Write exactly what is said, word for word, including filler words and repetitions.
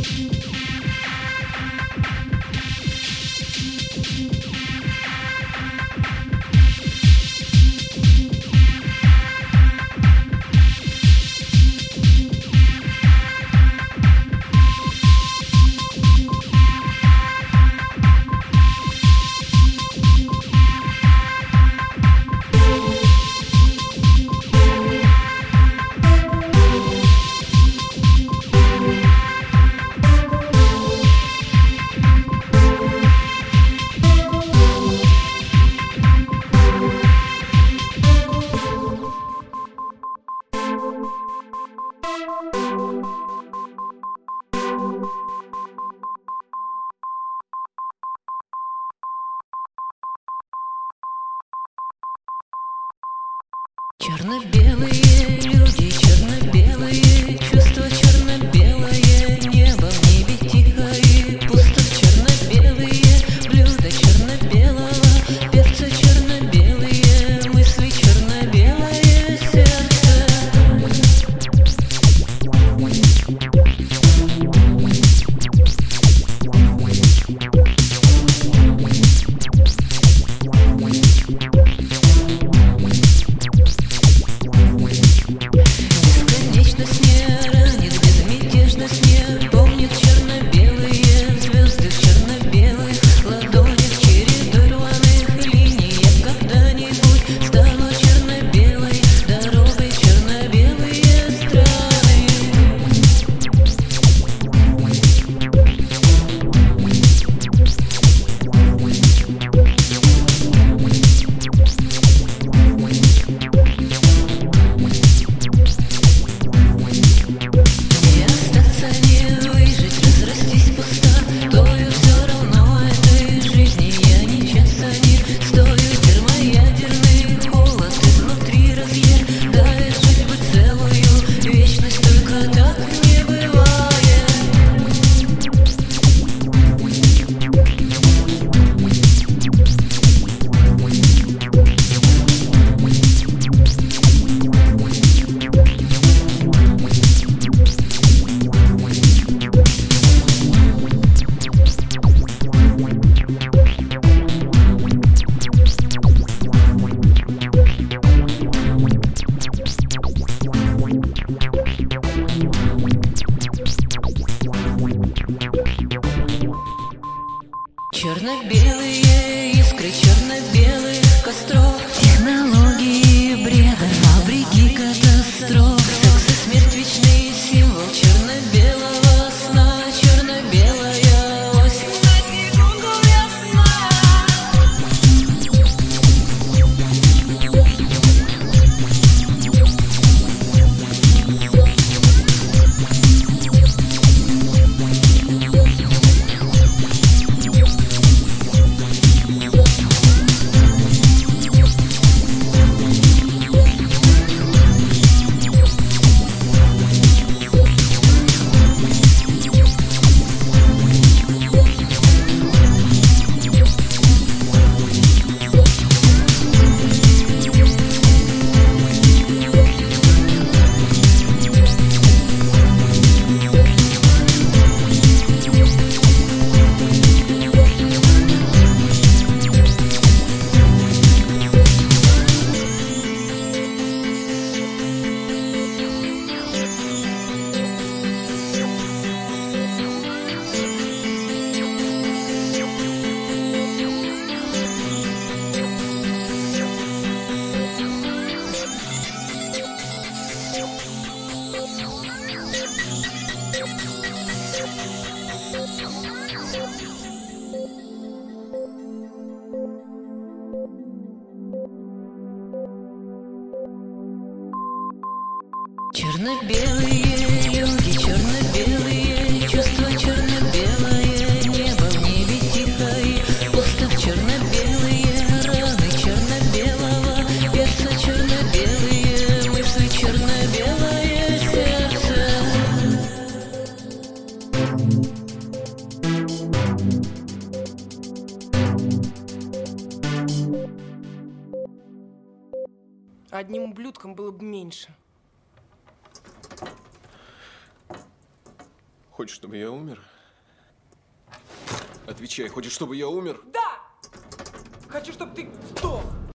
Черно-белые люди, черно-белые чувства, черно-белое небо в небе тихое, пусто черно-белые блюда черно-белого перца, черно-белые мысли, черно-белое сердце. Бесконечность не ранит, безмятежность не помнит, черно-белые звезды в черно-белых ладонях, чередой рваных линий. Я когда-нибудь стану черно-белой дорогой, черно-белые страны. Черно-белые искры черно-белых костров, технологии бреда, фабрики катастроф, секс и смерть, вечный символ черно-белого сна, черно-белая осень на секунду ясна. Черно-белые люди, черно-белые чувства, черно-белое небо в небе тихое, пусто черно-белые раны черно-белого перца, черно-белые мысли, черно-белое сердце. Одним ублюдком было бы меньше. Хочешь, чтобы я умер? Отвечай, хочешь, чтобы я умер? Да! Хочу, чтобы ты сдох!